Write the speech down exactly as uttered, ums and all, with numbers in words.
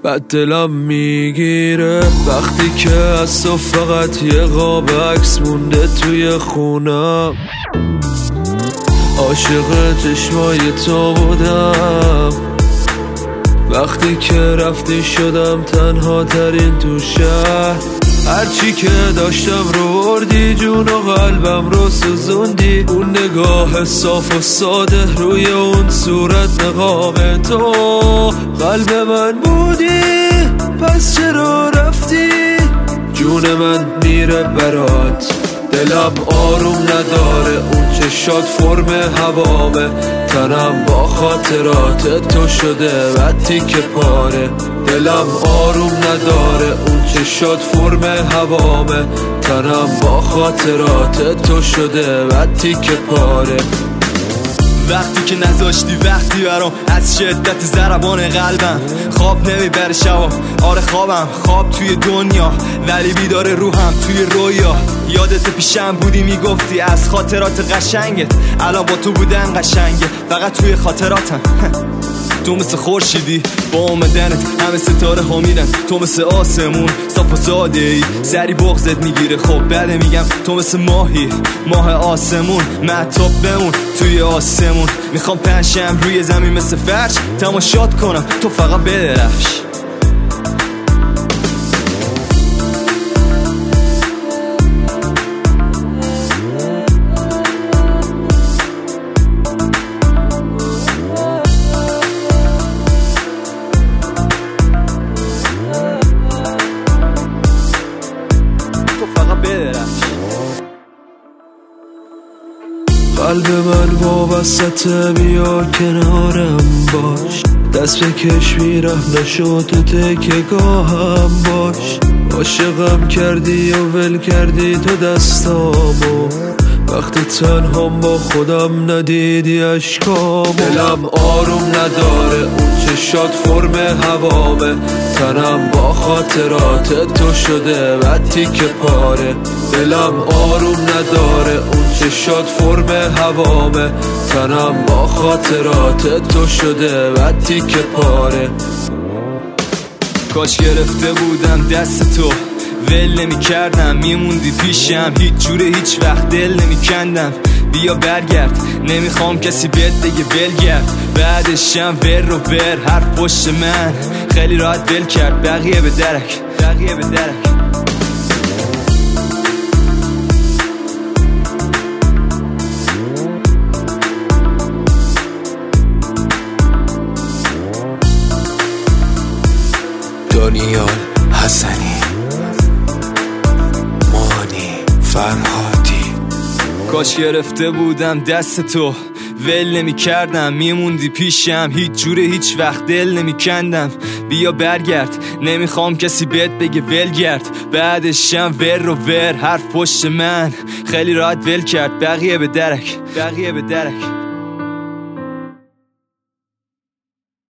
بعد دلم میگیره وقتی که از تو فقط یه قاب عکس مونده توی خونم. عاشق چشمای تو بودم، وقتی که رفتی شدم تنها ترین تو شهر. هرچی که داشتم رو بردی، جون و قلبم رو سوزوندی. اون نگاه صاف و ساده روی اون صورت نقاب تو قلب من بودی، پس چرا رفتی؟ جون من میره برات، دلم آروم نداره. اون چشات فرم هوامه، تنم با خاطرات تو شده بعد تیکه پاره. دلم آروم نداره، اون چشات فرم هوامه، تنم با خاطرات تو شده بعد تیکه پاره. وقتی که نذاشتی وقتی برام، از شدت ضربان قلبم خواب نمیبره شبا. آره خوابم خواب توی دنیا، ولی بیداره روحم توی رویا. یادت پیشم بودی میگفتی از خاطرات قشنگت، الان با تو بودن قشنگه فقط توی خاطراتم. تو مثل خورشیدی با اومدنت همه ستاره ها میرن، تو مثل آسمون صاف و ساده ای سری بغزت میگیره. خب بله میگم تو مثل ماهی، ماه آسمون مهتاب بمون توی آسمون. میخوام پنشم روی زمین مثل فرش تماشات کنم، تو فقط بدرخش. قلب من وابسته، بیا کنارم باش. دست بکش میرم نشو تو تکیه‌گاهم باش. عاشقم کردی و ول کردی تو دستامو، وقتی تنهام با خودم ندیدی اشکامو. دلم آروم نداره، اون چشات فرم هوامه، تنم با خاطرات تو شده بعد تیکه پاره. دلم آروم نداره، اون چشات فرم هوامه، تنم با خاطرات تو شده بعد تیکه پاره. کاش گرفته بودم دست تو، ول نمی کردم میموندی پیشم، هیچ جوره هیچ وقت دل نمی کندم. بیا برگرد، نمیخوام کسی بهت بگه ولگرد. بعدشم ور و ور حرف پشت من خیلی راحت ول کرد. بقیه به درک، بقیه به درک. دانیال حسنی، مانی فرهادی. کاش گرفته بودم دست تو، ول نمی کردم میموندی پیشم، هیچ جوره هیچ وقت دل نمی کندم. بیا برگرد، نمیخوام کسی بهت بگه ولگرد. بعدشم ور و ور حرف پشت من خیلی راحت ول کرد. بقیه به درک، بقیه به درک.